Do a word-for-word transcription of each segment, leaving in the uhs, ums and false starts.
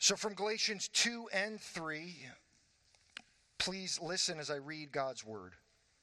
So from Galatians two and three, please listen as I read God's word.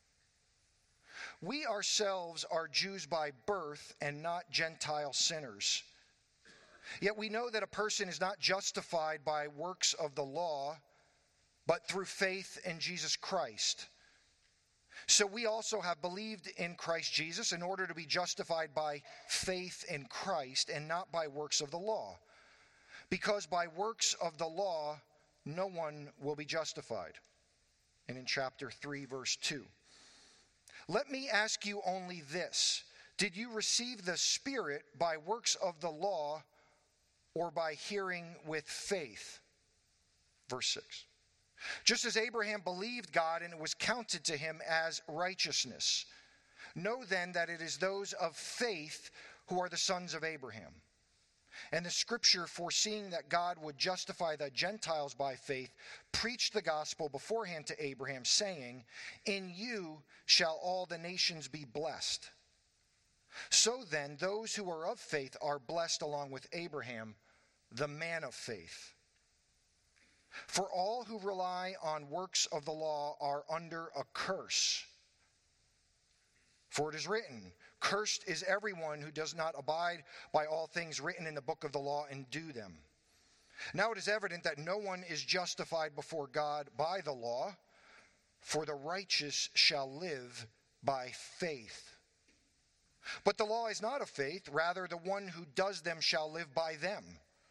We ourselves are Jews by birth and not Gentile sinners. Yet we know that a person is not justified by works of the law, but through faith in Jesus Christ. So we also have believed in Christ Jesus in order to be justified by faith in Christ and not by works of the law. Because by works of the law, no one will be justified. And in chapter three, verse two. Let me ask you only this. Did you receive the Spirit by works of the law or by hearing with faith? Verse six. Just as Abraham believed God and it was counted to him as righteousness. Know then that it is those of faith who are the sons of Abraham. And the scripture, foreseeing that God would justify the Gentiles by faith, preached the gospel beforehand to Abraham, saying, in you shall all the nations be blessed. So then, those who are of faith are blessed along with Abraham, the man of faith. For all who rely on works of the law are under a curse. For it is written, cursed is everyone who does not abide by all things written in the book of the law and do them. Now it is evident that no one is justified before God by the law, for the righteous shall live by faith. But the law is not of faith, rather the one who does them shall live by them.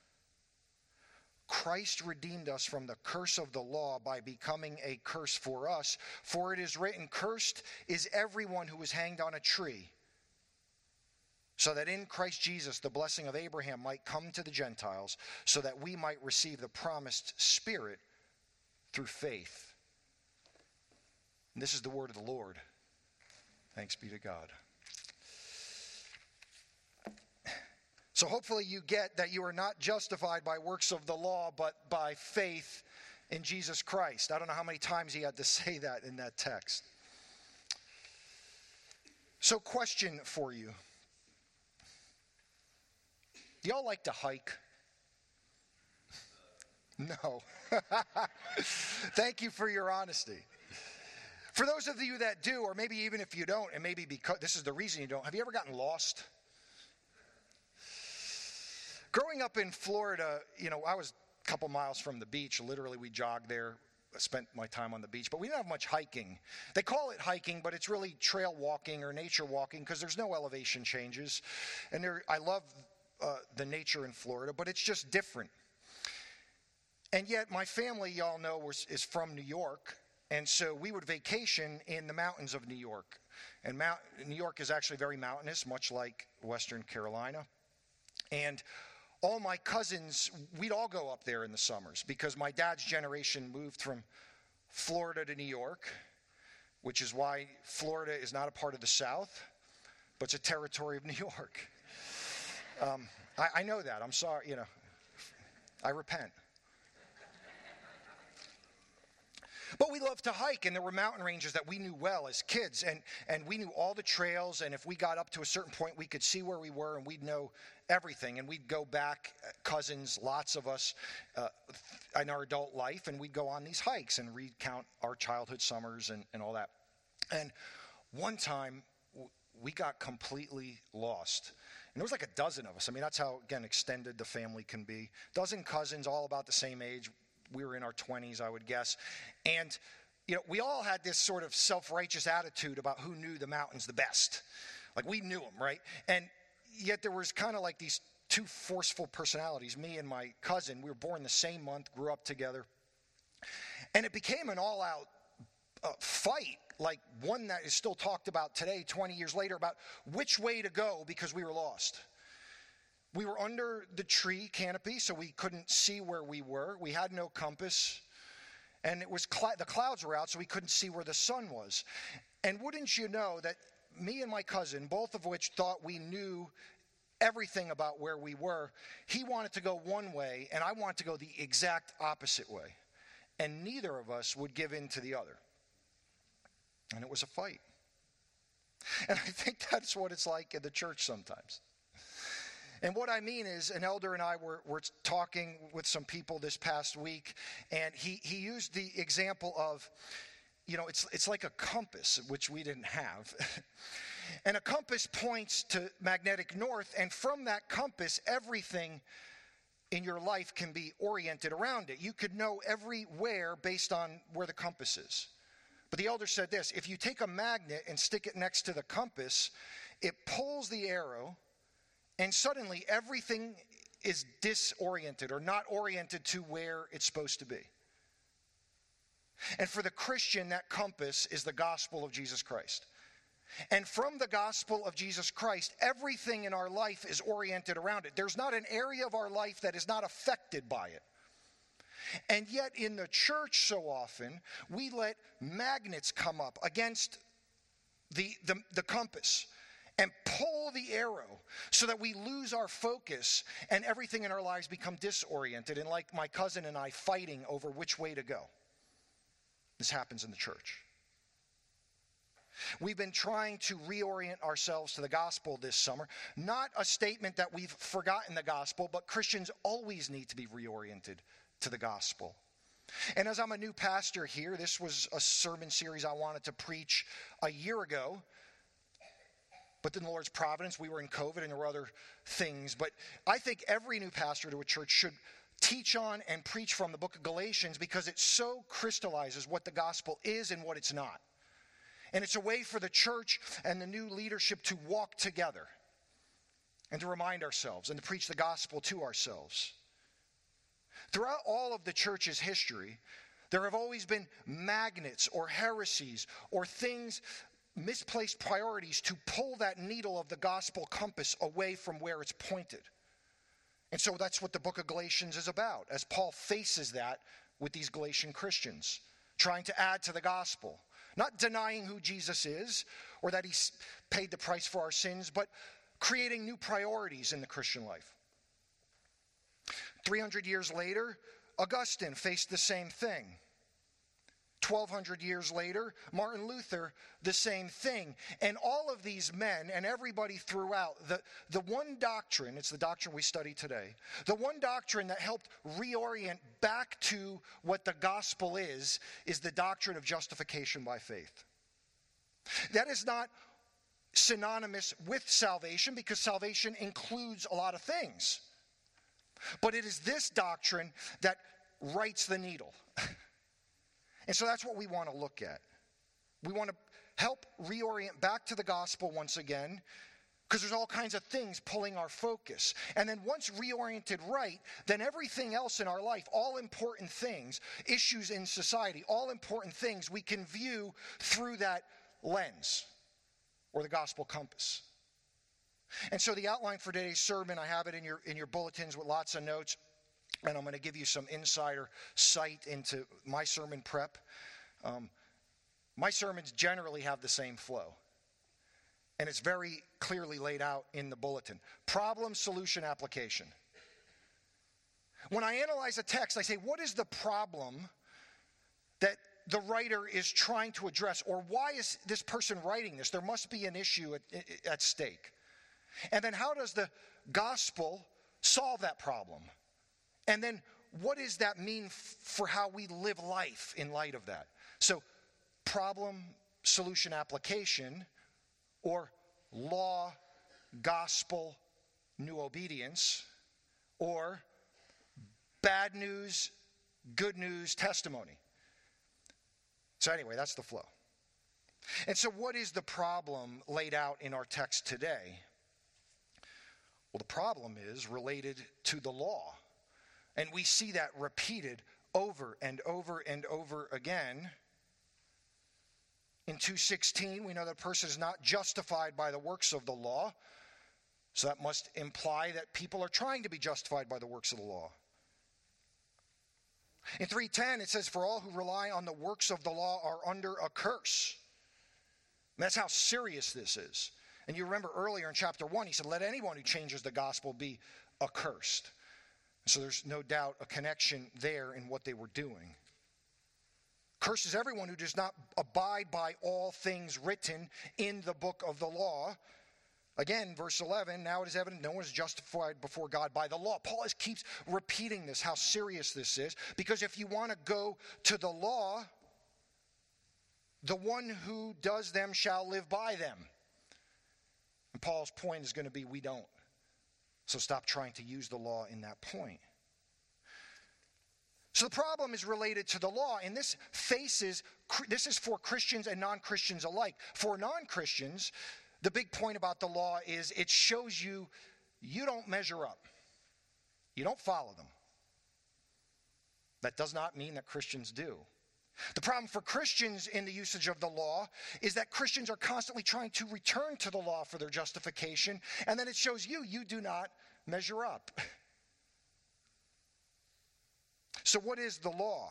Christ redeemed us from the curse of the law by becoming a curse for us. For it is written, cursed is everyone who is hanged on a tree, so that in Christ Jesus the blessing of Abraham might come to the Gentiles, so that we might receive the promised Spirit through faith. And this is the word of the Lord. Thanks be to God. So hopefully you get that you are not justified by works of the law, but by faith in Jesus Christ. I don't know how many times he had to say that in that text. So question for you. Do y'all like to hike? No. Thank you for your honesty. For those of you that do, or maybe even if you don't, and maybe because this is the reason you don't, have you ever gotten lost? Growing up in Florida, you know, I was a couple miles from the beach. Literally, we jogged there. I spent my time on the beach, but we didn't have much hiking. They call it hiking, but it's really trail walking or nature walking because there's no elevation changes. And there, I love uh, the nature in Florida, but it's just different. And yet, my family, y'all know, was, is from New York, and so we would vacation in the mountains of New York. And Mount, New York is actually very mountainous, much like Western Carolina. And all my cousins, we'd all go up there in the summers because my dad's generation moved from Florida to New York, which is why Florida is not a part of the South, but it's a territory of New York. Um, I, I know that. I'm sorry, you know. I repent. But we loved to hike, and there were mountain ranges that we knew well as kids, and, and we knew all the trails, and if we got up to a certain point, we could see where we were, and we'd know everything, and we'd go back, cousins, lots of us, uh, in our adult life, and we'd go on these hikes and recount our childhood summers and, and all that. And one time, we got completely lost. And there was like a dozen of us. I mean, that's how, again, extended the family can be. Dozen cousins, all about the same age. We were in our twenties, I would guess. And, you know, we all had this sort of self-righteous attitude about who knew the mountains the best. Like, we knew them, right? And yet there was kind of like these two forceful personalities, me and my cousin. We were born the same month, grew up together. And it became an all-out uh, fight, like one that is still talked about today, twenty years later, about which way to go because we were lost. We were under the tree canopy, so we couldn't see where we were. We had no compass. And it was cl- the clouds were out, so we couldn't see where the sun was. And wouldn't you know that me and my cousin, both of which thought we knew everything about where we were, he wanted to go one way, and I wanted to go the exact opposite way. And neither of us would give in to the other. And it was a fight. And I think that's what it's like in the church sometimes. And what I mean is, an elder and I were, were talking with some people this past week, and he, he used the example of, you know, it's it's like a compass, which we didn't have. And a compass points to magnetic north, and from that compass, everything in your life can be oriented around it. You could know everywhere based on where the compass is. But the elder said this: if you take a magnet and stick it next to the compass, it pulls the arrow, and suddenly everything is disoriented or not oriented to where it's supposed to be. And for the Christian, that compass is the gospel of Jesus Christ. And from the gospel of Jesus Christ, everything in our life is oriented around it. There's not an area of our life that is not affected by it. And yet in the church so often, we let magnets come up against the, the, the compass and pull the arrow so that we lose our focus and everything in our lives become disoriented. And like my cousin and I fighting over which way to go. This happens in the church. We've been trying to reorient ourselves to the gospel this summer. Not a statement that we've forgotten the gospel, but Christians always need to be reoriented to the gospel. And as I'm a new pastor here, this was a sermon series I wanted to preach a year ago. But in the Lord's providence, we were in COVID and there were other things. But I think every new pastor to a church should teach on and preach from the book of Galatians, because it so crystallizes what the gospel is and what it's not. And it's a way for the church and the new leadership to walk together and to remind ourselves and to preach the gospel to ourselves. Throughout all of the church's history, there have always been magnets or heresies or things, misplaced priorities to pull that needle of the gospel compass away from where it's pointed. And so that's what the book of Galatians is about, as Paul faces that with these Galatian Christians, trying to add to the gospel. Not denying who Jesus is or that he's paid the price for our sins, but creating new priorities in the Christian life. three hundred years later, Augustine faced the same thing. twelve hundred years later, Martin Luther, the same thing. And all of these men and everybody throughout, the, the one doctrine, it's the doctrine we study today, the one doctrine that helped reorient back to what the gospel is, is the doctrine of justification by faith. That is not synonymous with salvation, because salvation includes a lot of things. But it is this doctrine that rights the needle. And so that's what we want to look at. We want to help reorient back to the gospel once again, because there's all kinds of things pulling our focus. And then once reoriented right, then everything else in our life, all important things, issues in society, all important things, we can view through that lens or the gospel compass. And so the outline for today's sermon, I have it in your in your bulletins with lots of notes. And I'm going to give you some insider sight into my sermon prep. Um, my sermons generally have the same flow. And it's very clearly laid out in the bulletin. Problem, solution, application. When I analyze a text, I say, what is the problem that the writer is trying to address? Or why is this person writing this? There must be an issue at, at stake. And then how does the gospel solve that problem? And then what does that mean f- for how we live life in light of that? So problem, solution, application, or law, gospel, new obedience, or bad news, good news, testimony. So anyway, that's the flow. And so what is the problem laid out in our text today? Well, the problem is related to the law. And we see that repeated over and over and over again. In two sixteen, we know that a person is not justified by the works of the law. So that must imply that people are trying to be justified by the works of the law. In three ten, it says, for all who rely on the works of the law are under a curse. And that's how serious this is. And you remember earlier in chapter one, he said, let anyone who changes the gospel be accursed. So there's no doubt a connection there in what they were doing. Curses everyone who does not abide by all things written in the book of the law. Again, verse eleven, now it is evident no one is justified before God by the law. Paul is, keeps repeating this, how serious this is, because if you want to go to the law, the one who does them shall live by them. And Paul's point is going to be, we don't. So stop trying to use the law in that point. So the problem is related to the law, and this faces, this is for Christians and non-Christians alike. For non-Christians, the big point about the law is it shows you you don't measure up. You don't follow them. That does not mean that Christians do. The problem for Christians in the usage of the law is that Christians are constantly trying to return to the law for their justification, and then it shows you you do not measure up. So what is the law?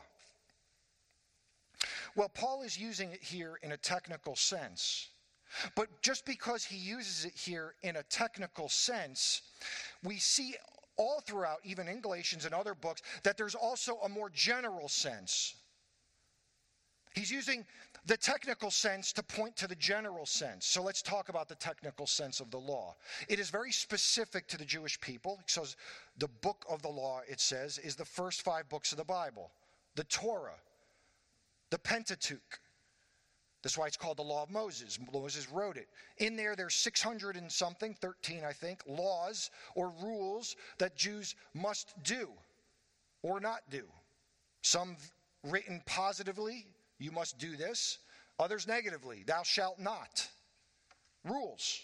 Well, Paul is using it here in a technical sense. But just because he uses it here in a technical sense, we see all throughout, even in Galatians and other books, that there's also a more general sense. He's using the technical sense to point to the general sense. So let's talk about the technical sense of the law. It is very specific to the Jewish people. So the book of the law, it says, is the first five books of the Bible. The Torah, the Pentateuch. That's why it's called the Law of Moses. Moses wrote it. In there, there's six hundred and something, thirteen I think, laws or rules that Jews must do or not do. Some written positively, you must do this. Others negatively, thou shalt not. Rules.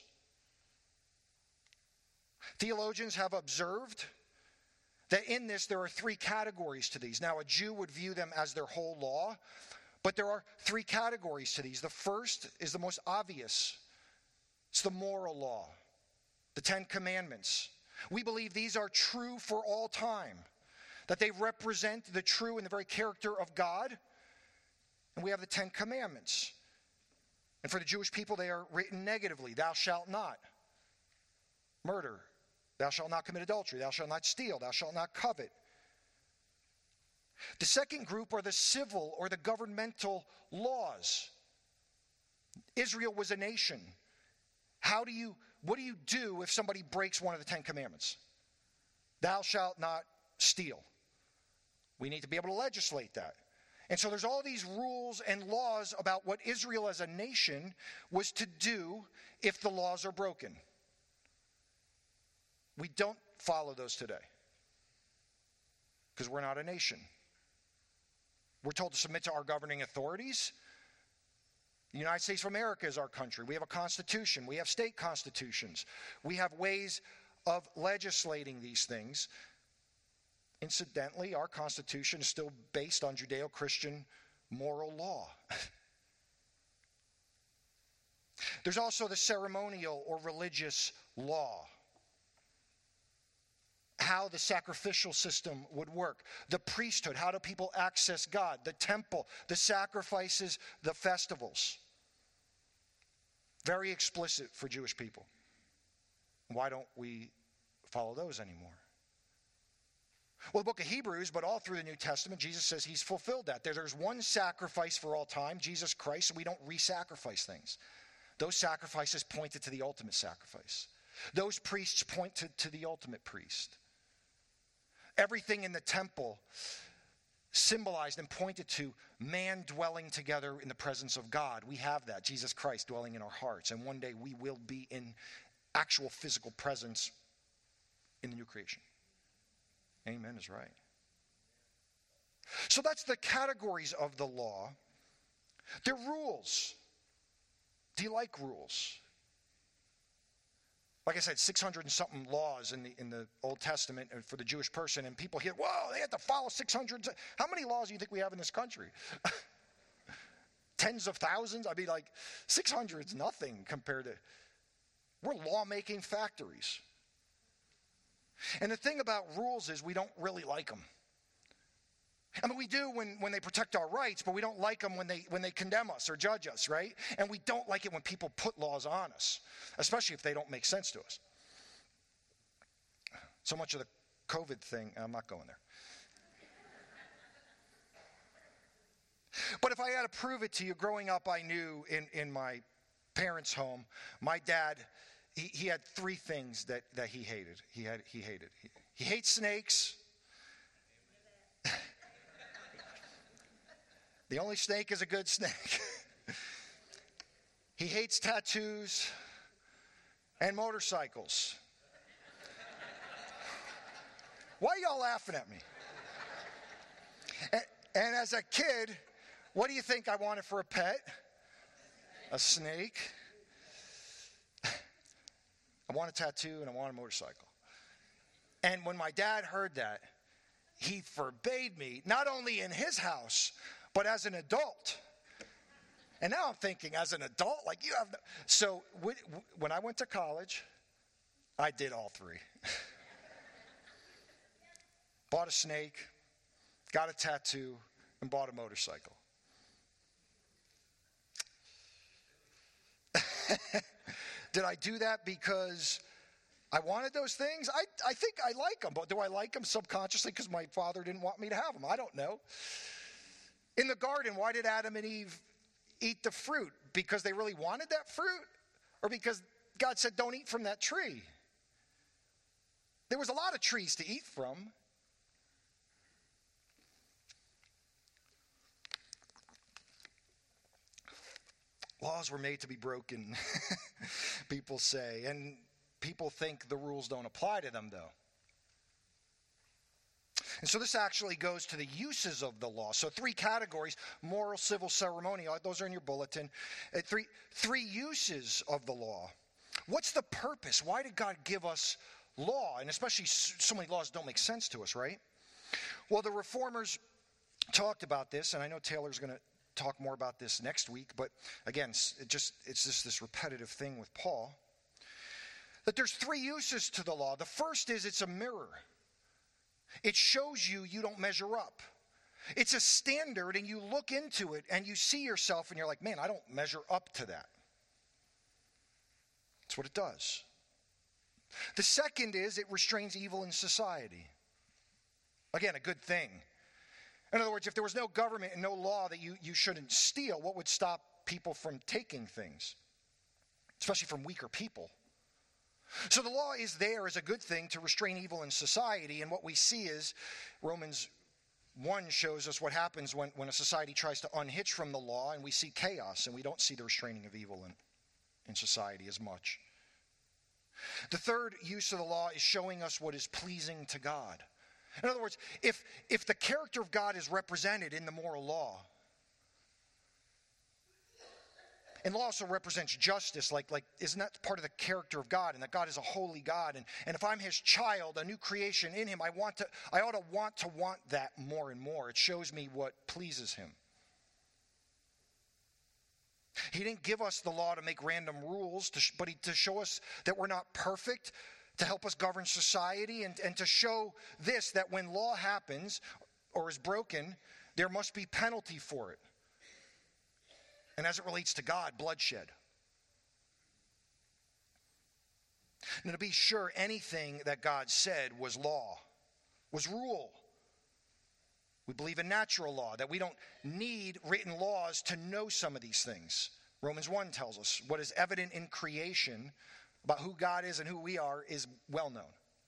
Theologians have observed that in this there are three categories to these. Now, a Jew would view them as their whole law, but there are three categories to these. The first is the most obvious. It's the moral law, the Ten Commandments. We believe these are true for all time, that they represent the true and the very character of God. And we have the Ten Commandments. And for the Jewish people, they are written negatively. Thou shalt not murder. Thou shalt not commit adultery. Thou shalt not steal. Thou shalt not covet. The second group are the civil or the governmental laws. Israel was a nation. How do you, what do you do if somebody breaks one of the Ten Commandments? Thou shalt not steal. We need to be able to legislate that. And so there's all these rules and laws about what Israel as a nation was to do if the laws are broken. We don't follow those today because we're not a nation. We're told to submit to our governing authorities. The United States of America is our country. We have a constitution. We have state constitutions. We have ways of legislating these things. Incidentally, our Constitution is still based on Judeo-Christian moral law. There's also the ceremonial or religious law. How the sacrificial system would work. The priesthood, how do people access God? The temple, the sacrifices, the festivals. Very explicit for Jewish people. Why don't we follow those anymore? Well, the book of Hebrews, but all through the New Testament, Jesus says he's fulfilled that. There, there's one sacrifice for all time, Jesus Christ, so we don't re-sacrifice things. Those sacrifices pointed to the ultimate sacrifice. Those priests pointed to the ultimate priest. Everything in the temple symbolized and pointed to man dwelling together in the presence of God. We have that, Jesus Christ dwelling in our hearts, and one day we will be in actual physical presence in the new creation. Amen is right. So that's the categories of the law. They're rules. Do you like rules? Like I said, six hundred and something laws in the in the Old Testament for the Jewish person, and people hear, whoa, they have to follow six hundred. How many laws do you think we have in this country? Tens of thousands? I mean, like, six hundred is nothing compared to, we're lawmaking factories. And the thing about rules is we don't really like them. I mean, we do when, when they protect our rights, but we don't like them when they when they condemn us or judge us, right? And we don't like it when people put laws on us, especially if they don't make sense to us. So much of the COVID thing, I'm not going there. But if I had to prove it to you, growing up, I knew in, in my parents' home, my dad, he, he had three things that, that he hated. He had he hated. He, he hates snakes. The only snake is a good snake. He hates tattoos and motorcycles. Why are y'all laughing at me? And, and as a kid, what do you think I wanted for a pet? A snake. I want a tattoo and I want a motorcycle. And when my dad heard that, he forbade me, not only in his house, but as an adult. And now I'm thinking, as an adult, like you have no... So when I went to college, I did all three. Bought a snake, got a tattoo, and bought a motorcycle. Did I do that because I wanted those things? I, I think I like them, but do I like them subconsciously because my father didn't want me to have them? I don't know. In the garden, why did Adam and Eve eat the fruit? Because they really wanted that fruit? Or because God said, don't eat from that tree? There was a lot of trees to eat from. Laws were made to be broken, people say. And people think the rules don't apply to them, though. And so this actually goes to the uses of the law. So three categories: moral, civil, ceremonial. Those are in your bulletin. Uh, three, three uses of the law. What's the purpose? Why did God give us law? And especially so many laws don't make sense to us, right? Well, the reformers talked about this, and I know Taylor's going to talk more about this next week, but again, it just it's just this repetitive thing with Paul. That there's three uses to the law. The first is it's a mirror. It shows you you don't measure up. It's a standard, and you look into it, and you see yourself, and you're like, man, I don't measure up to that. That's what it does. The second is it restrains evil in society. Again, a good thing. In other words, if there was no government and no law that you, you shouldn't steal, what would stop people from taking things? Especially from weaker people. So the law is there as a good thing to restrain evil in society, and what we see is Romans one shows us what happens when, when a society tries to unhitch from the law, and we see chaos, and we don't see the restraining of evil in, in society as much. The third use of the law is showing us what is pleasing to God. In other words, if, if the character of God is represented in the moral law, and law also represents justice, like, like isn't that part of the character of God, and that God is a holy God, and, and if I'm his child, a new creation in him, I want to, I ought to want to want that more and more. It shows me what pleases him. He didn't give us the law to make random rules, to sh- but he, to show us that we're not perfect, to help us govern society, and, and to show this, that when law happens or is broken, there must be penalty for it. And as it relates to God, bloodshed. Now, to be sure, anything that God said was law, was rule. We believe in natural law, that we don't need written laws to know some of these things. Romans one tells us what is evident in creation about who God is and who we are is well known.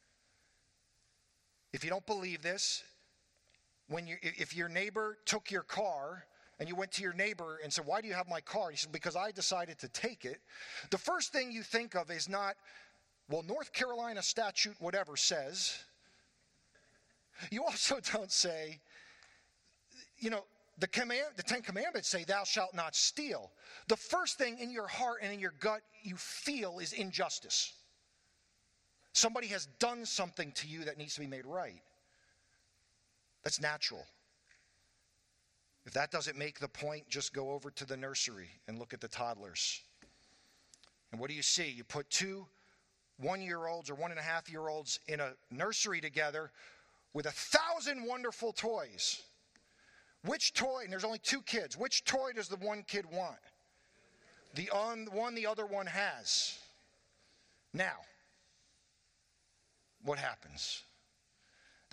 If you don't believe this, when you, if your neighbor took your car and you went to your neighbor and said, why do you have my car? He said, because I decided to take it. The first thing you think of is not, well, North Carolina statute whatever says. You also don't say, you know, the command, the Ten Commandments say, thou shalt not steal. The first thing in your heart and in your gut you feel is injustice. Somebody has done something to you that needs to be made right. That's natural. If that doesn't make the point, just go over to the nursery and look at the toddlers. And what do you see? You put two one-year-olds or one-and-a-half-year-olds in a nursery together with a thousand wonderful toys. Which toy, and there's only two kids, which toy does the one kid want? The un, one the other one has. Now, what happens?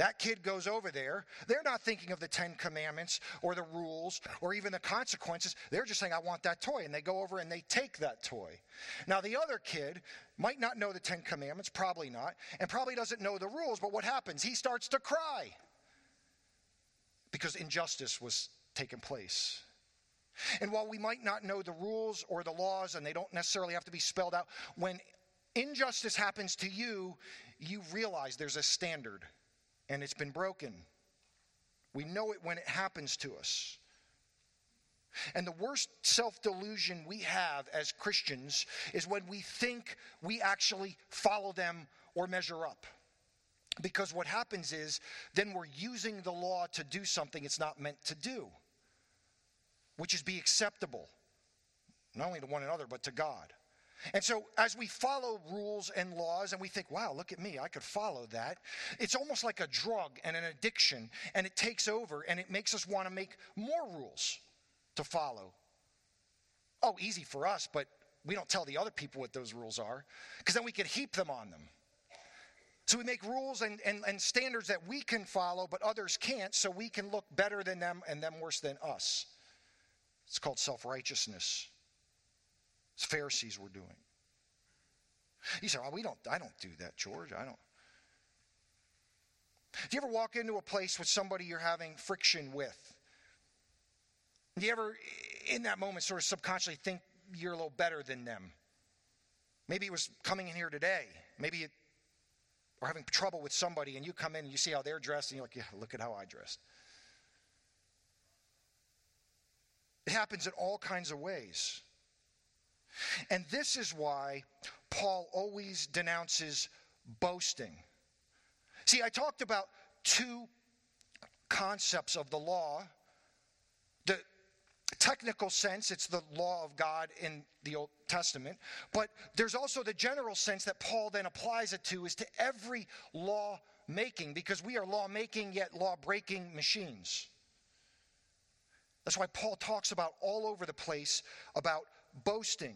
That kid goes over there. They're not thinking of the Ten Commandments or the rules or even the consequences. They're just saying, I want that toy. And they go over and they take that toy. Now, the other kid might not know the Ten Commandments, probably not, and probably doesn't know the rules. But what happens? He starts to cry because injustice was taking place. And while we might not know the rules or the laws, and they don't necessarily have to be spelled out, when injustice happens to you, you realize there's a standard. And it's been broken. We know it when it happens to us. And the worst self-delusion we have as Christians is when we think we actually follow them or measure up. Because what happens is, then we're using the law to do something it's not meant to do, which is be acceptable, not only to one another, but to God. And so as we follow rules and laws and we think, wow, look at me, I could follow that. It's almost like a drug and an addiction, and it takes over and it makes us want to make more rules to follow. Oh, easy for us, but we don't tell the other people what those rules are, because then we could heap them on them. So we make rules and, and, and standards that we can follow, but others can't, so we can look better than them and them worse than us. It's called self-righteousness. As Pharisees were doing. You say, well, we don't, I don't do that, George. I don't. Do you ever walk into a place with somebody you're having friction with? Do you ever, in that moment, sort of subconsciously think you're a little better than them? Maybe it was coming in here today. Maybe you are having trouble with somebody and you come in and you see how they're dressed and you're like, yeah, look at how I dressed. It happens in all kinds of ways. And this is why Paul always denounces boasting. See, I talked about two concepts of the law. The technical sense, it's the law of God in the Old Testament. But there's also the general sense that Paul then applies it to, is to every law making, because we are law making yet law breaking machines. That's why Paul talks about all over the place about boasting.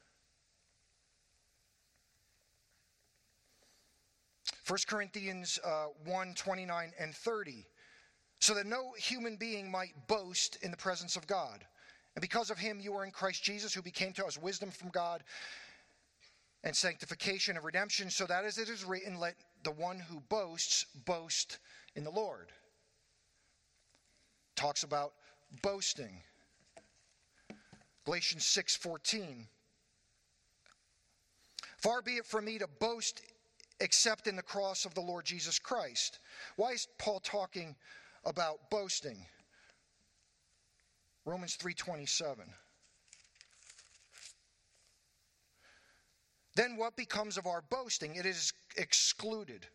First Corinthians uh, one, twenty-nine and thirty. So that no human being might boast in the presence of God. And because of him you are in Christ Jesus, who became to us wisdom from God and sanctification and redemption, so that as it is written, let the one who boasts boast in the Lord. Talks about boasting. Galatians six fourteen. Far be it from me to boast except in the cross of the Lord Jesus Christ. Why is Paul talking about boasting? Romans three twenty-seven. Then what becomes of our boasting? It is excluded.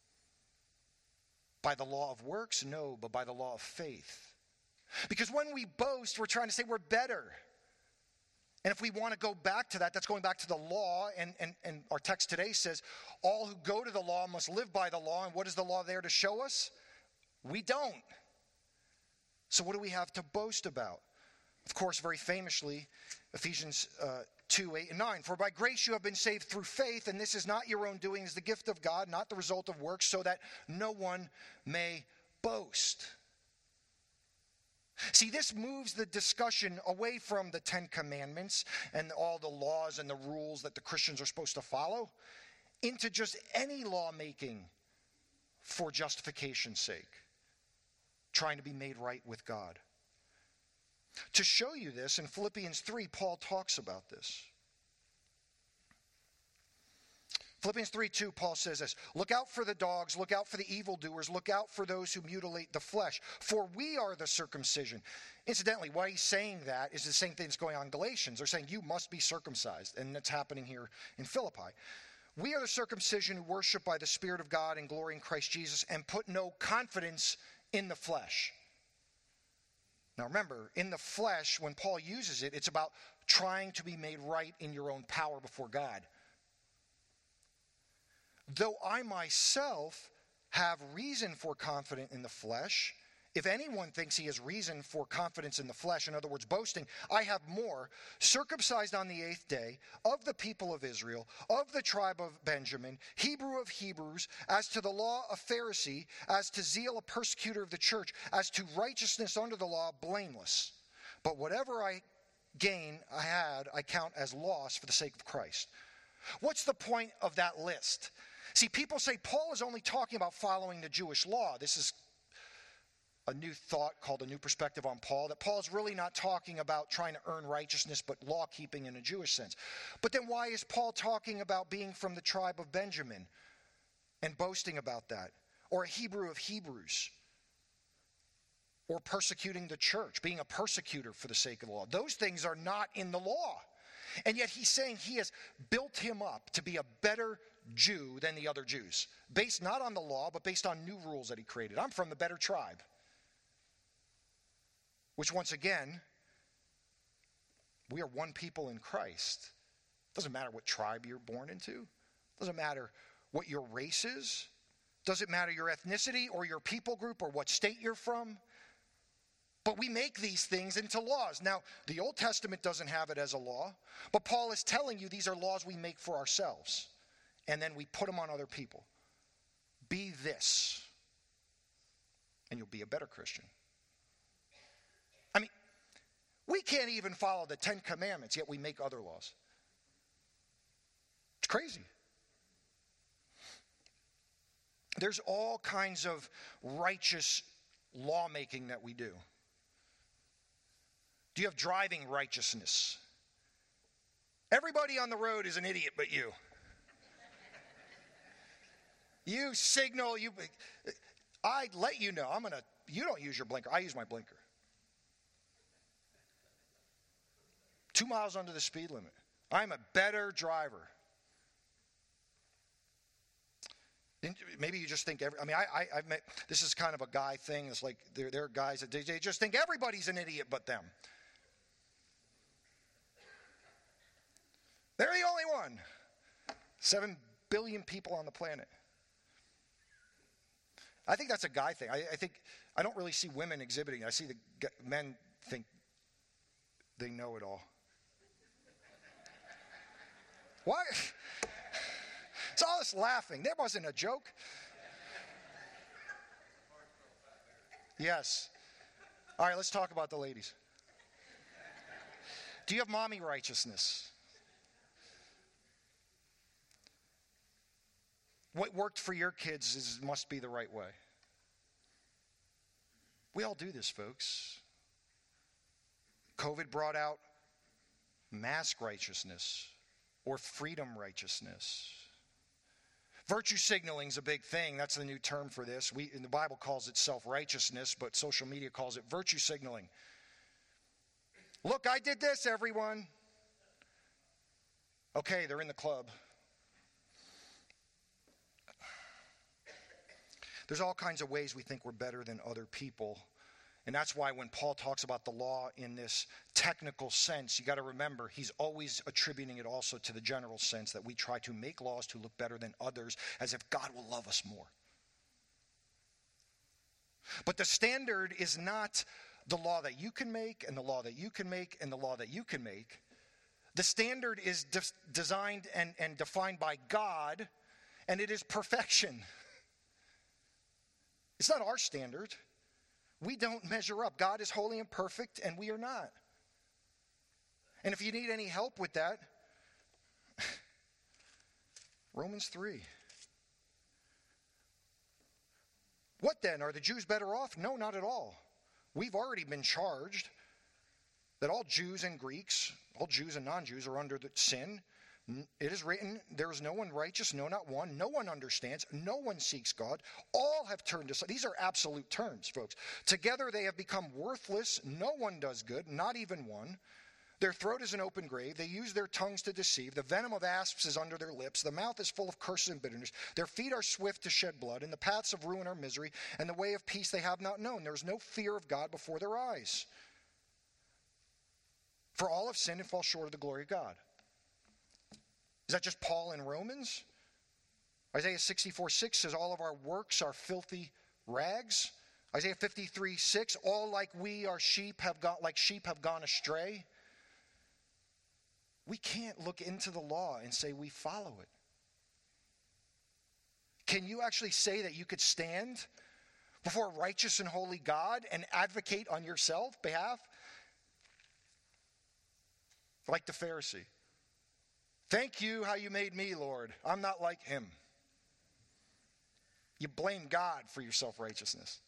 By the law of works? No, but by the law of faith. Because when we boast, we're trying to say we're better. And if we want to go back to that, that's going back to the law. And, and, and our text today says, all who go to the law must live by the law. And what is the law there to show us? We don't. So what do we have to boast about? Of course, very famously, Ephesians uh, two, eight, and nine. For by grace you have been saved through faith, and this is not your own doing, it is the gift of God, not the result of works, so that no one may boast. See, this moves the discussion away from the Ten Commandments and all the laws and the rules that the Christians are supposed to follow into just any lawmaking for justification's sake, trying to be made right with God. To show you this, in Philippians three, Paul talks about this. Philippians three two, Paul says this, look out for the dogs, look out for the evildoers, look out for those who mutilate the flesh, for we are the circumcision. Incidentally, why he's saying that is the same thing that's going on in Galatians. They're saying you must be circumcised, and that's happening here in Philippi. We are the circumcision who worship by the Spirit of God and glory in Christ Jesus and put no confidence in the flesh. Now remember, in the flesh, when Paul uses it, it's about trying to be made right in your own power before God. Though I myself have reason for confidence in the flesh, If anyone thinks he has reason for confidence in the flesh, in other words, boasting, I have more, circumcised on the eighth day, of the people of Israel, of the tribe of Benjamin, Hebrew of Hebrews, as to the law a Pharisee, as to zeal a persecutor of the church, as to righteousness under the law blameless. But whatever I gain I had, I count as loss for the sake of Christ. What's the point of that list? See, people say Paul is only talking about following the Jewish law. This is a new thought called a new perspective on Paul, that Paul's really not talking about trying to earn righteousness, but law keeping in a Jewish sense. But then why is Paul talking about being from the tribe of Benjamin and boasting about that? Or a Hebrew of Hebrews? Or persecuting the church, being a persecutor for the sake of the law? Those things are not in the law. And yet he's saying he has built him up to be a better Jew than the other Jews, based not on the law, but based on new rules that he created. I'm from the better tribe. Which, once again, we are one people in Christ. Doesn't matter what tribe you're born into. Doesn't matter what your race is. Doesn't matter your ethnicity or your people group or what state you're from. But we make these things into laws. Now, the Old Testament doesn't have it as a law, but Paul is telling you these are laws we make for ourselves, and then we put them on other people. Be this, and you'll be a better Christian. I mean, we can't even follow the Ten Commandments, yet we make other laws. It's crazy. There's all kinds of righteous lawmaking that we do. Do you have driving righteousness? Everybody on the road is an idiot but you. You signal, you I let you know, I'm gonna you don't use your blinker, I use my blinker. Two miles under the speed limit. I'm a better driver. Maybe you just think, every, I mean, I, I, I've met, this is kind of a guy thing. It's like there, there are guys that they, they just think everybody's an idiot but them. They're the only one. Seven billion people on the planet. I think that's a guy thing. I, I think, I don't really see women exhibiting. I see the men think they know it all. What? It's all this laughing. That wasn't a joke. Yes. All right, let's talk about the ladies. Do you have mommy righteousness? What worked for your kids is, must be the right way. We all do this, folks. COVID brought out mask righteousness or freedom righteousness. Virtue signaling is a big thing. That's the new term for this. We, in the Bible calls it self-righteousness, but social media calls it virtue signaling. Look, I did this, everyone. Okay, they're in the club. There's all kinds of ways we think we're better than other people. And that's why when Paul talks about the law in this technical sense, you got to remember he's always attributing it also to the general sense that we try to make laws to look better than others as if God will love us more. But the standard is not the law that you can make and the law that you can make and the law that you can make. The standard is de- designed and, and defined by God, and it is perfection. It's not our standard. We don't measure up. God is holy and perfect, and we are not. And if you need any help with that, Romans three. What then? Are the Jews better off? No, not at all. We've already been charged that all Jews and Greeks, all Jews and non-Jews are under the sin. It is written, there is no one righteous, no, not one. No one understands. No one seeks God. All have turned aside. These are absolute terms, folks. Together they have become worthless. No one does good, not even one. Their throat is an open grave. They use their tongues to deceive. The venom of asps is under their lips. The mouth is full of curses and bitterness. Their feet are swift to shed blood. In the paths of ruin are misery. And the way of peace they have not known. There is no fear of God before their eyes. For all have sinned and fall short of the glory of God. Is that just Paul in Romans? Isaiah sixty-four six says all of our works are filthy rags. Isaiah fifty-three, six, all like we are sheep have gone, like sheep have gone astray. We can't look into the law and say we follow it. Can you actually say that you could stand before a righteous and holy God and advocate on yourself behalf? Like the Pharisee. Thank you how you made me, Lord. I'm not like him. You blame God for your self-righteousness.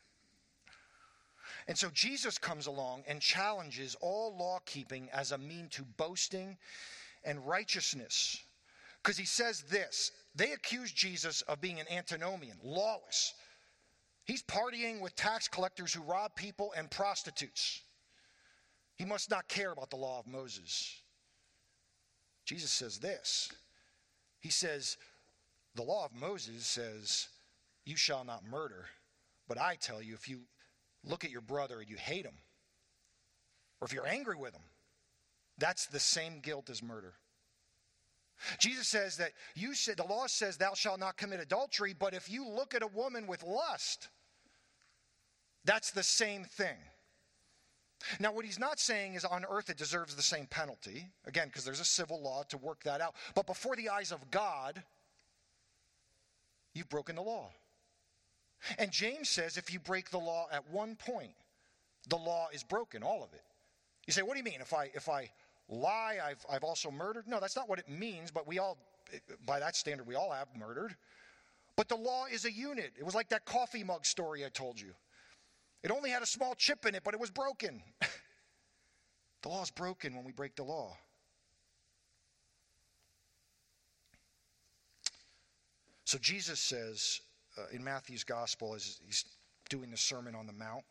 And so Jesus comes along and challenges all law-keeping as a mean to boasting and righteousness. Because he says this, they accuse Jesus of being an antinomian, lawless. He's partying with tax collectors who rob people and prostitutes. He must not care about the law of Moses. Jesus says this. He says, the law of Moses says, you shall not murder. But I tell you, if you look at your brother and you hate him, or if you're angry with him, that's the same guilt as murder. Jesus says that you said the law says thou shalt not commit adultery, but if you look at a woman with lust, that's the same thing. Now, what he's not saying is on earth it deserves the same penalty, again, because there's a civil law to work that out. But before the eyes of God, you've broken the law. And James says if you break the law at one point, the law is broken, all of it. You say, what do you mean? If I if I lie, I've I've also murdered? No, that's not what it means, but we all, by that standard, we all have murdered. But the law is a unit. It was like that coffee mug story I told you. It only had a small chip in it, but it was broken. The law is broken when we break the law. So Jesus says uh, in Matthew's gospel, as he's doing the Sermon on the Mount,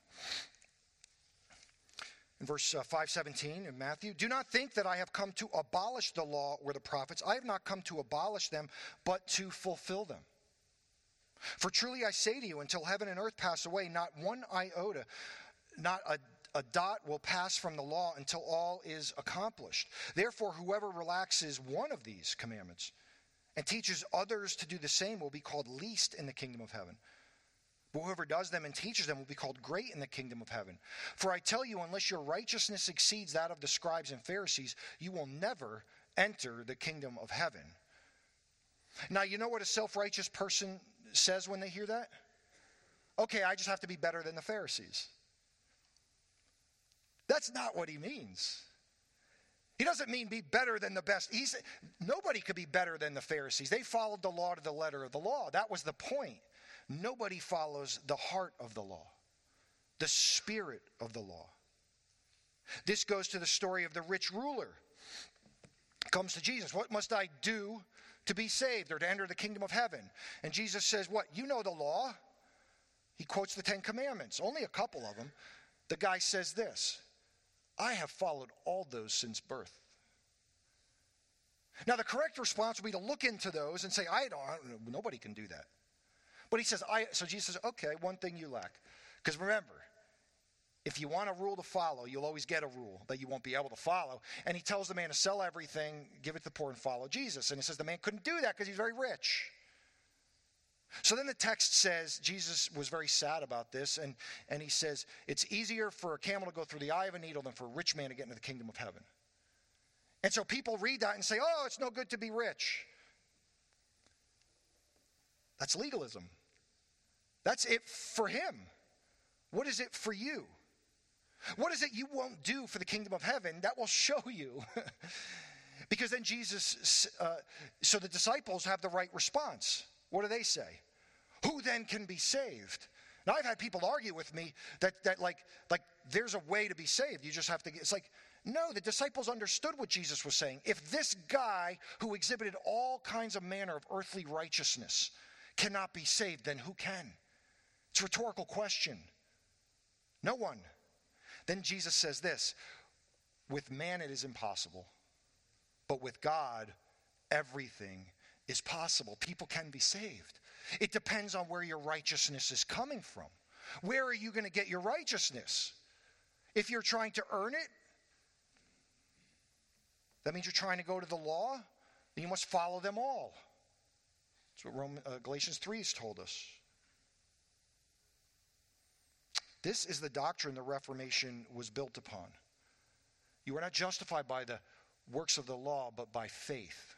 in verse uh, five seventeen in Matthew, do not think that I have come to abolish the law or the prophets. I have not come to abolish them, but to fulfill them. For truly I say to you, until heaven and earth pass away, not one iota, not a, a dot will pass from the law until all is accomplished. Therefore, whoever relaxes one of these commandments and teaches others to do the same will be called least in the kingdom of heaven. But whoever does them and teaches them will be called great in the kingdom of heaven. For I tell you, unless your righteousness exceeds that of the scribes and Pharisees, you will never enter the kingdom of heaven. Now, you know what a self-righteous person says when they hear that? Okay, I just have to be better than the Pharisees. That's not what he means. He doesn't mean be better than the best. He's, nobody could be better than the Pharisees. They followed the law to the letter of the law. That was the point. Nobody follows the heart of the law, the spirit of the law. This goes to the story of the rich ruler. Comes to Jesus. What must I do to be saved or to enter the kingdom of heaven? And Jesus says, what? You know the law. He quotes the Ten Commandments, only a couple of them. The guy says this, I have followed all those since birth. Now, the correct response would be to look into those and say, I don't, I don't know, nobody can do that. But he says, I, so Jesus says, okay, one thing you lack. Because remember, if you want a rule to follow, you'll always get a rule that you won't be able to follow. And he tells the man to sell everything, give it to the poor, and follow Jesus. And he says the man couldn't do that because he's very rich. So then the text says, Jesus was very sad about this, and, and he says, it's easier for a camel to go through the eye of a needle than for a rich man to get into the kingdom of heaven. And so people read that and say, oh, it's no good to be rich. That's legalism. That's it for him. What is it for you? What is it you won't do for the kingdom of heaven that will show you? Because then Jesus, uh, so the disciples have the right response. What do they say? Who then can be saved? Now, I've had people argue with me that, that like, like there's a way to be saved. You just have to get, it's like, no, the disciples understood what Jesus was saying. If this guy who exhibited all kinds of manner of earthly righteousness cannot be saved, then who can? It's a rhetorical question. No one. Then Jesus says this, with man it is impossible, but with God everything is possible. People can be saved. It depends on where your righteousness is coming from. Where are you going to get your righteousness? If you're trying to earn it, that means you're trying to go to the law, then you must follow them all. That's what Roman, uh, Galatians three has told us. This is the doctrine the Reformation was built upon. You are not justified by the works of the law, but by faith.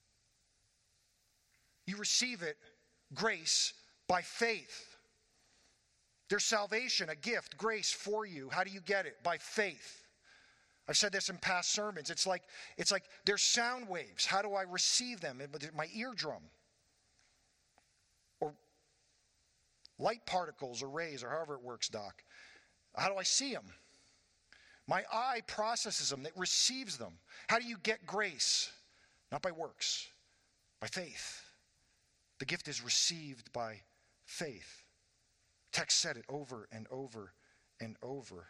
You receive it, grace, by faith. There's salvation, a gift, grace for you. How do you get it? By faith. I've said this in past sermons. It's like, it's like there's sound waves. How do I receive them? My eardrum. Or light particles or rays or however it works, Doc. How do I see them? My eye processes them. It receives them. How do you get grace? Not by works, by faith. The gift is received by faith. Text said it over and over and over.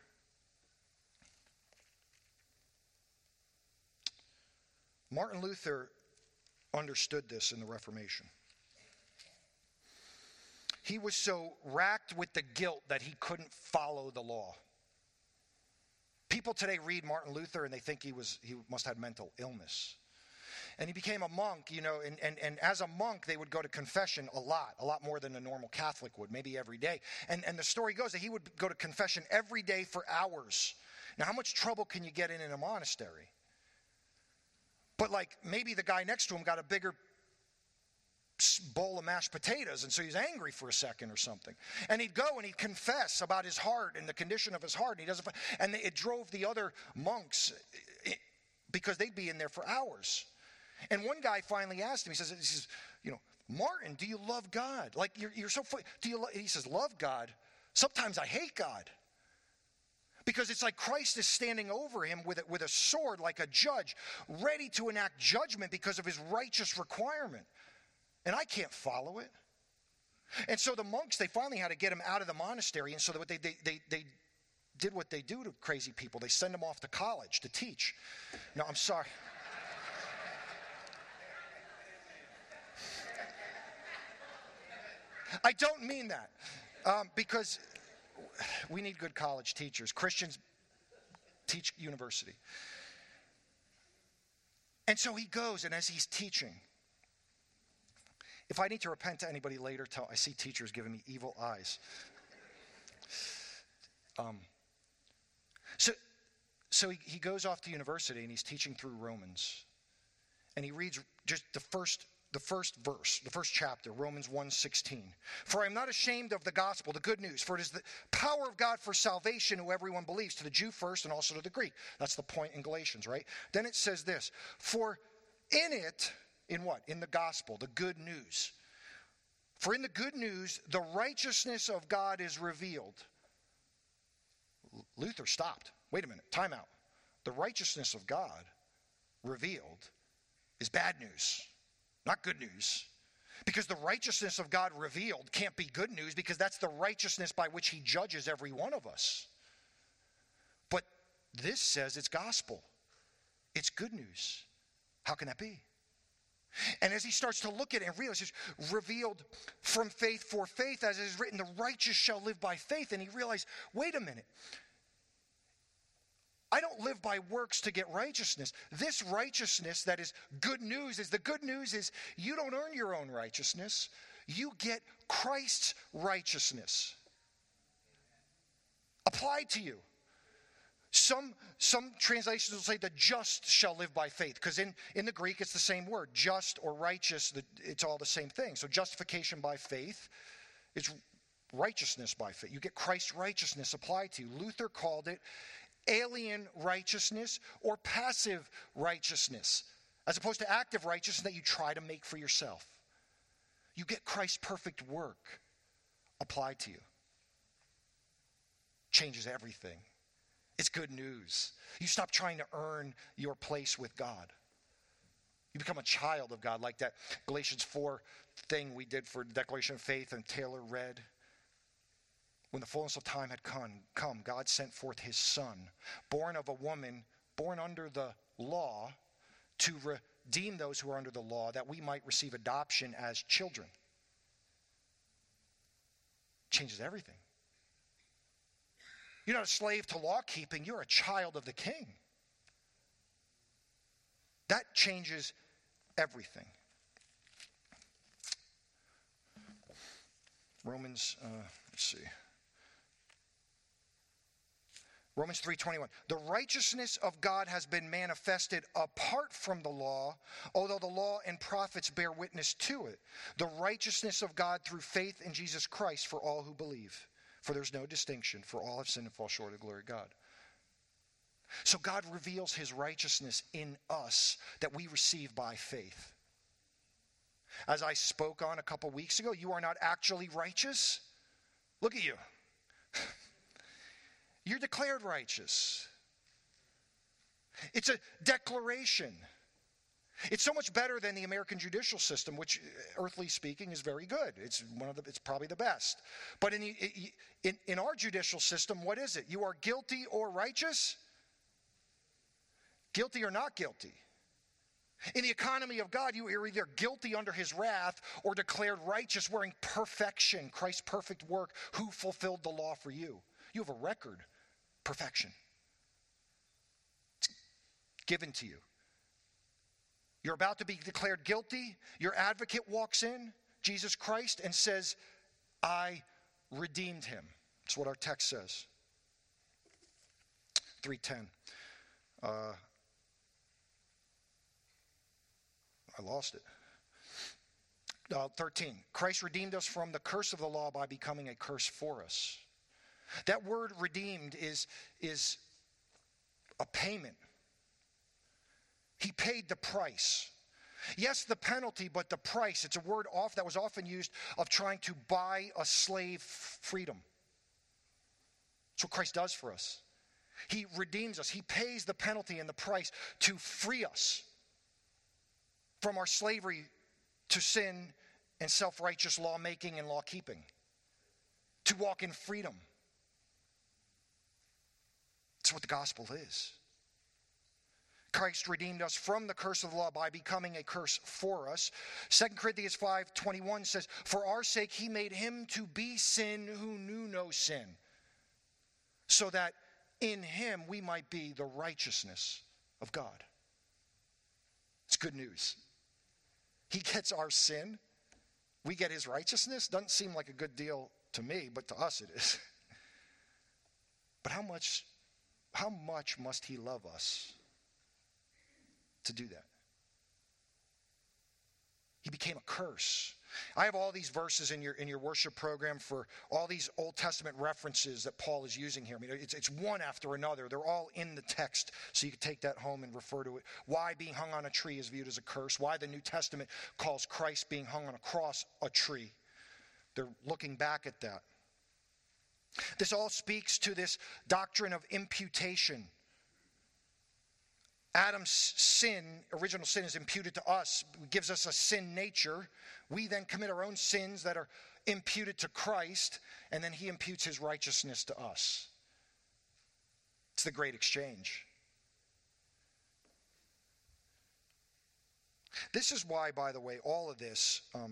Martin Luther understood this in the Reformation. He was so racked with the guilt that he couldn't follow the law. People today read Martin Luther and they think he was he must have mental illness. And he became a monk, you know, and, and, and as a monk, they would go to confession a lot, a lot more than a normal Catholic would, maybe every day. And, and the story goes that he would go to confession every day for hours. Now, how much trouble can you get in in a monastery? But like maybe the guy next to him got a bigger bowl of mashed potatoes, and so he's angry for a second or something. And he'd go and he'd confess about his heart and the condition of his heart. And he doesn't, and it drove the other monks because they'd be in there for hours. And one guy finally asked him, he says, he says you know, Martin, do you love God? Like, you're, you're so, do you, lo-? He says, love God? Sometimes I hate God. Because it's like Christ is standing over him with a, with a sword like a judge, ready to enact judgment because of his righteous requirement. And I can't follow it. And so the monks, they finally had to get him out of the monastery. And so what they, they, they, they did what they do to crazy people. They send them off to college to teach. No, I'm sorry. I don't mean that, um, because we need good college teachers. Christians teach university. And so he goes, and as he's teaching, if I need to repent to anybody later, tell I see teachers giving me evil eyes. Um, so so he, he goes off to university, and he's teaching through Romans. And he reads just the first The first verse, the first chapter, Romans one sixteen. For I am not ashamed of the gospel, the good news, for it is the power of God for salvation who everyone believes, to the Jew first and also to the Greek. That's the point in Galatians, right? Then it says this, for in it, in what? In the gospel, the good news. For in the good news, the righteousness of God is revealed. Luther stopped. Wait a minute, time out. The righteousness of God revealed is bad news. Not good news. Because the righteousness of God revealed can't be good news, because that's the righteousness by which he judges every one of us. But this says it's gospel. It's good news. How can that be? And as he starts to look at it and realize it's revealed from faith for faith, as it is written, the righteous shall live by faith. And he realized, wait a minute. I don't live by works to get righteousness. This righteousness that is good news is the good news is you don't earn your own righteousness. You get Christ's righteousness applied to you. Some, some translations will say the just shall live by faith, because in, in the Greek it's the same word. Just or righteous, it's all the same thing. So justification by faith is righteousness by faith. You get Christ's righteousness applied to you. Luther called it alien righteousness or passive righteousness, as opposed to active righteousness that you try to make for yourself. You get Christ's perfect work applied to you. Changes everything. It's good news. You stop trying to earn your place with God. You become a child of God, like that Galatians four thing we did for the Declaration of Faith and Taylor read. When the fullness of time had come, come, God sent forth his son, born of a woman, born under the law, to redeem those who are under the law, that we might receive adoption as children. Changes everything. You're not a slave to law keeping, you're a child of the King. That changes everything. Romans, uh, let's see. Romans three twenty-one. The righteousness of God has been manifested apart from the law, although the law and prophets bear witness to it. The righteousness of God through faith in Jesus Christ for all who believe. For there's no distinction, for all have sinned and fall short of the glory of God. So God reveals his righteousness in us that we receive by faith. As I spoke on a couple weeks ago, you are not actually righteous. Look at you. You're declared righteous. It's a declaration. It's so much better than the American judicial system, which, earthly speaking, is very good. It's one of the. It's probably the best. But in, the, in in our judicial system, what is it? You are guilty or righteous? Guilty or not guilty? In the economy of God, you are either guilty under his wrath or declared righteous, wearing perfection, Christ's perfect work, who fulfilled the law for you. You have a record. Perfection. It's given to you. You're about to be declared guilty. Your advocate walks in, Jesus Christ, and says, I redeemed him. That's what our text says. three ten. Uh, I lost it. Uh, thirteen. Christ redeemed us from the curse of the law by becoming a curse for us. That word redeemed is, is a payment. He paid the price. Yes, the penalty, but the price. It's a word off that was often used of trying to buy a slave freedom. That's what Christ does for us. He redeems us. He pays the penalty and the price to free us from our slavery to sin and self-righteous lawmaking and law-keeping. To walk in freedom. That's what the gospel is. Christ redeemed us from the curse of the law by becoming a curse for us. Second Corinthians five twenty-one says, for our sake he made him to be sin who knew no sin, so that in him we might be the righteousness of God. It's good news. He gets our sin. We get his righteousness. Doesn't seem like a good deal to me, but to us it is. But how much, how much must he love us to do that? He became a curse. I have all these verses in your in your worship program for all these Old Testament references that Paul is using here. I mean, it's, it's one after another. They're all in the text, so you can take that home and refer to it. Why being hung on a tree is viewed as a curse. Why the New Testament calls Christ being hung on a cross a tree. They're looking back at that. This all speaks to this doctrine of imputation. Adam's sin, original sin, is imputed to us, gives us a sin nature. We then commit our own sins that are imputed to Christ, and then he imputes his righteousness to us. It's the great exchange. This is why, by the way, all of this, um,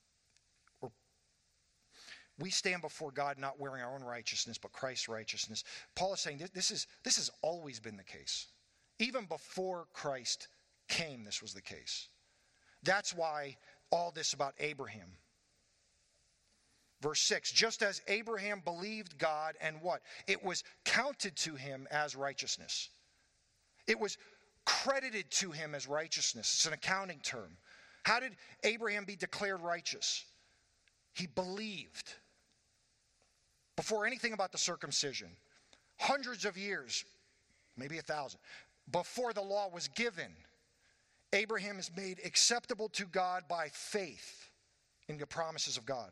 we stand before God not wearing our own righteousness, but Christ's righteousness. Paul is saying this, this, is, this has always been the case. Even before Christ came, this was the case. That's why all this about Abraham. Verse six, just as Abraham believed God, and what? It was counted to him as righteousness. It was credited to him as righteousness. It's an accounting term. How did Abraham be declared righteous? He believed. Before anything about the circumcision, hundreds of years, maybe a thousand, before the law was given, Abraham is made acceptable to God by faith in the promises of God.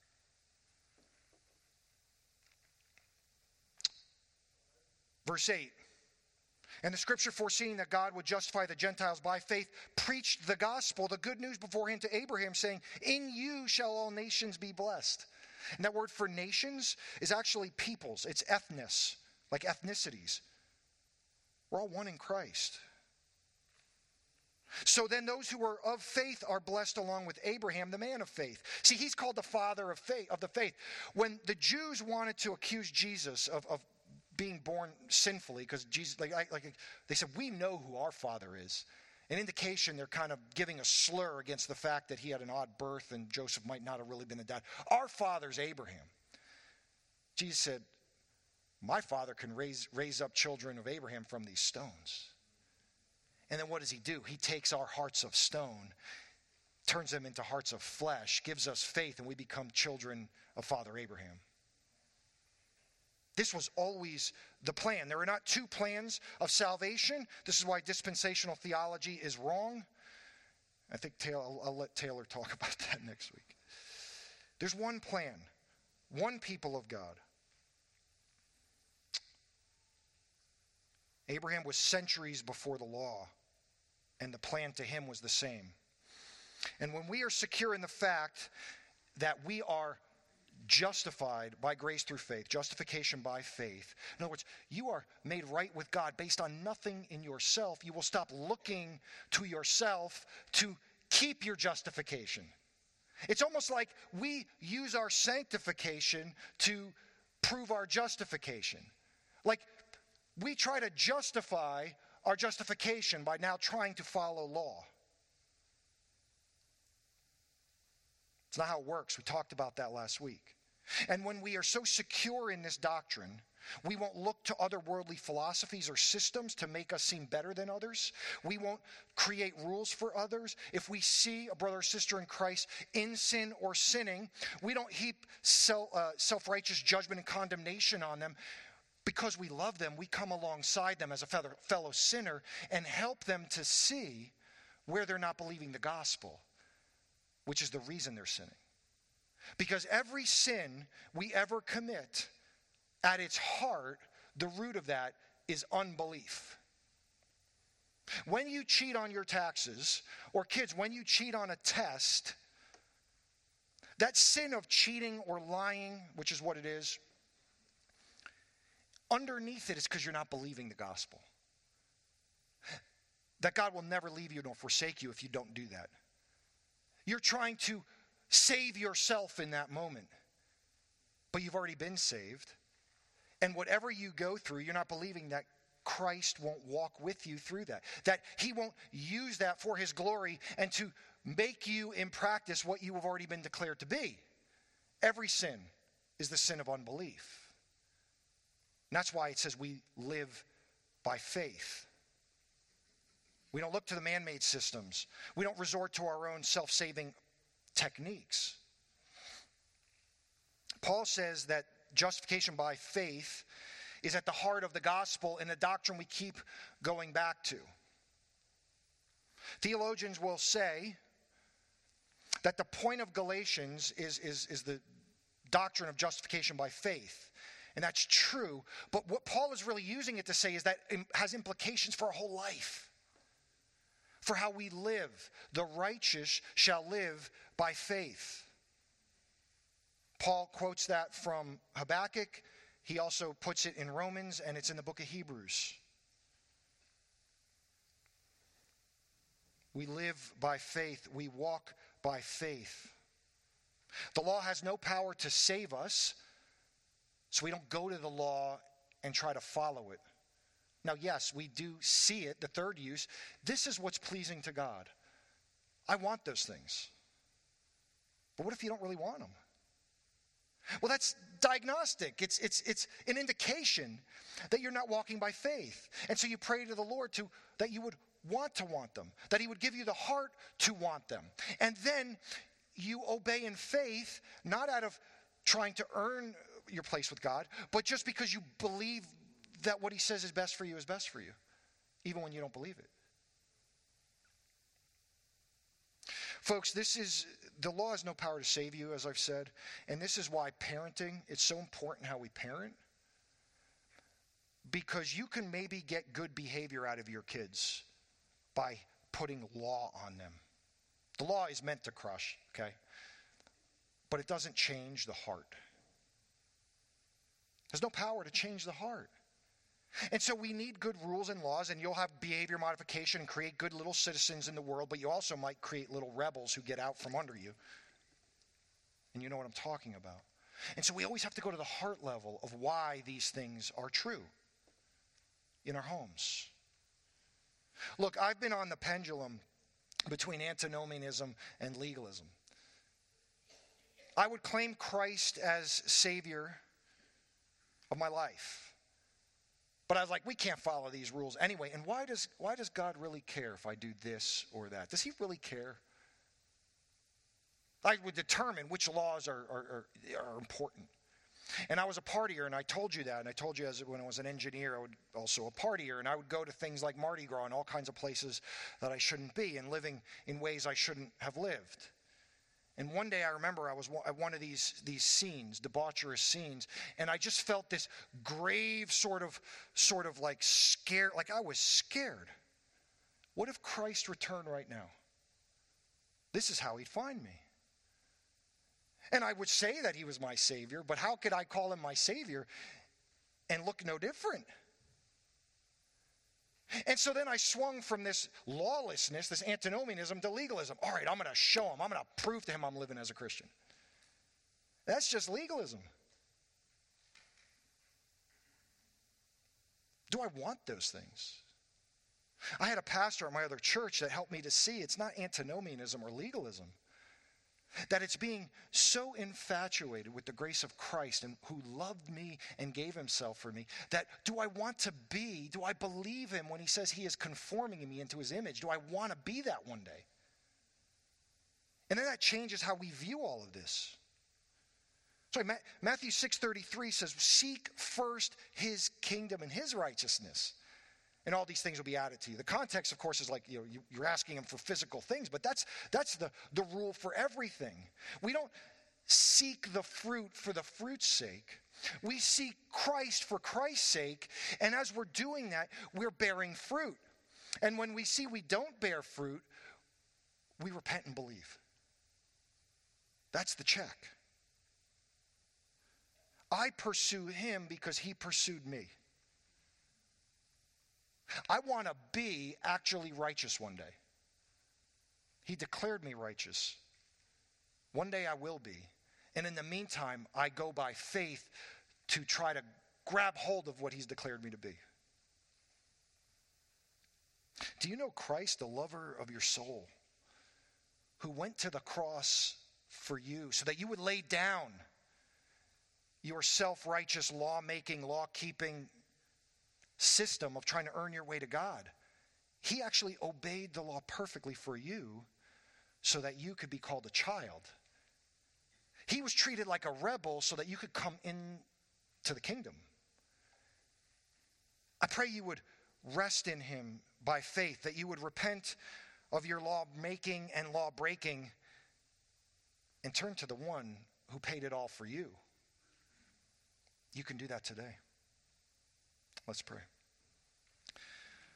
Verse eight, and the scripture foreseeing that God would justify the Gentiles by faith, preached the gospel, the good news beforehand to Abraham, saying, in you shall all nations be blessed. And that word for nations is actually peoples. It's ethnos, like ethnicities. We're all one in Christ. So then those who are of faith are blessed along with Abraham, the man of faith. See, he's called the father of faith, of the faith. When the Jews wanted to accuse Jesus of, of being born sinfully, because Jesus, like, like they said, we know who our father is. An indication they're kind of giving a slur against the fact that he had an odd birth and Joseph might not have really been the dad. Our father's Abraham. Jesus said, My father can raise, raise up children of Abraham from these stones. And then what does he do? He takes our hearts of stone, turns them into hearts of flesh, gives us faith, and we become children of Father Abraham. This was always the plan. There are not two plans of salvation. This is why dispensational theology is wrong. I think Taylor, I'll, I'll let Taylor talk about that next week. There's one plan, one people of God. Abraham was centuries before the law, and the plan to him was the same. And when we are secure in the fact that we are justified by grace through faith, justification by faith. In other words, you are made right with God based on nothing in yourself. You will stop looking to yourself to keep your justification. It's almost like we use our sanctification to prove our justification. Like we try to justify our justification by now trying to follow law. It's not how it works. We talked about that last week. And when we are so secure in this doctrine, we won't look to other worldly philosophies or systems to make us seem better than others. We won't create rules for others. If we see a brother or sister in Christ in sin or sinning, we don't heap self, uh, self-righteous judgment and condemnation on them. Because we love them, we come alongside them as a fellow, fellow sinner and help them to see where they're not believing the gospel, which is the reason they're sinning. Because every sin we ever commit, at its heart, the root of that is unbelief. When you cheat on your taxes, or kids, when you cheat on a test, that sin of cheating or lying, which is what it is, underneath it is because you're not believing the gospel. That God will never leave you nor forsake you if you don't do that. You're trying to save yourself in that moment. But you've already been saved. And whatever you go through, you're not believing that Christ won't walk with you through that. That he won't use that for his glory and to make you in practice what you have already been declared to be. Every sin is the sin of unbelief. And that's why it says we live by faith. We don't look to the man-made systems. We don't resort to our own self-saving techniques. Paul says that justification by faith is at the heart of the gospel and the doctrine we keep going back to. Theologians will say that the point of Galatians is, is, is the doctrine of justification by faith. And that's true. But what Paul is really using it to say is that it has implications for our whole life. For how we live. The righteous shall live by faith. Paul quotes that from Habakkuk. He also puts it in Romans, and it's in the book of Hebrews. We live by faith. We walk by faith. The law has no power to save us, so we don't go to the law and try to follow it. Now, yes, we do see it, the third use. This is what's pleasing to God. I want those things. But what if you don't really want them? Well, that's diagnostic. It's, it's, it's an indication that you're not walking by faith. And so you pray to the Lord to that you would want to want them, that he would give you the heart to want them. And then you obey in faith, not out of trying to earn your place with God, but just because you believe that what he says is best for you is best for you, even when you don't believe it. Folks, this is, the law has no power to save you, as I've said, and this is why parenting, it's so important how we parent, because you can maybe get good behavior out of your kids by putting law on them. The law is meant to crush, okay? But it doesn't change the heart. There's no power to change the heart. And so we need good rules and laws, and you'll have behavior modification and create good little citizens in the world, but you also might create little rebels who get out from under you. And you know what I'm talking about. And so we always have to go to the heart level of why these things are true in our homes. Look, I've been on the pendulum between antinomianism and legalism. I would claim Christ as Savior of my life. But I was like, we can't follow these rules anyway. And why does why does God really care if I do this or that? Does he really care? I would determine which laws are, are, are, are important. And I was a partier, and I told you that. And I told you as when I was an engineer, I was also a partier. And I would go to things like Mardi Gras and all kinds of places that I shouldn't be, and living in ways I shouldn't have lived. And one day I remember I was at one of these, these scenes, debaucherous scenes, and I just felt this grave sort of, sort of like scared, like I was scared. What if Christ returned right now? This is how he'd find me. And I would say that he was my Savior, but how could I call him my Savior and look no different? And so then I swung from this lawlessness, this antinomianism, to legalism. All right, I'm going to show him. I'm going to prove to him I'm living as a Christian. That's just legalism. Do I want those things? I had a pastor at my other church that helped me to see it's not antinomianism or legalism. That it's being so infatuated with the grace of Christ and who loved me and gave himself for me, that do I want to be, do I believe him when he says he is conforming me into his image? Do I want to be that one day? And then that changes how we view all of this. Sorry, Matthew six thirty-three says, seek first his kingdom and his righteousness, and all these things will be added to you. The context, of course, is like, you know, you, you're asking him for physical things, but that's that's the, the rule for everything. We don't seek the fruit for the fruit's sake. We seek Christ for Christ's sake, and as we're doing that, we're bearing fruit. And when we see we don't bear fruit, we repent and believe. That's the check. I pursue him because he pursued me. I want to be actually righteous one day. He declared me righteous. One day I will be. And in the meantime, I go by faith to try to grab hold of what he's declared me to be. Do you know Christ, the lover of your soul, who went to the cross for you so that you would lay down your self-righteous, law-making, law-keeping system of trying to earn your way to God? He actually obeyed the law perfectly for you so that you could be called a child. He was treated like a rebel so that you could come into the kingdom. I pray you would rest in him by faith, that you would repent of your law-making and law-breaking and turn to the one who paid it all for you. You can do that today. Let's pray.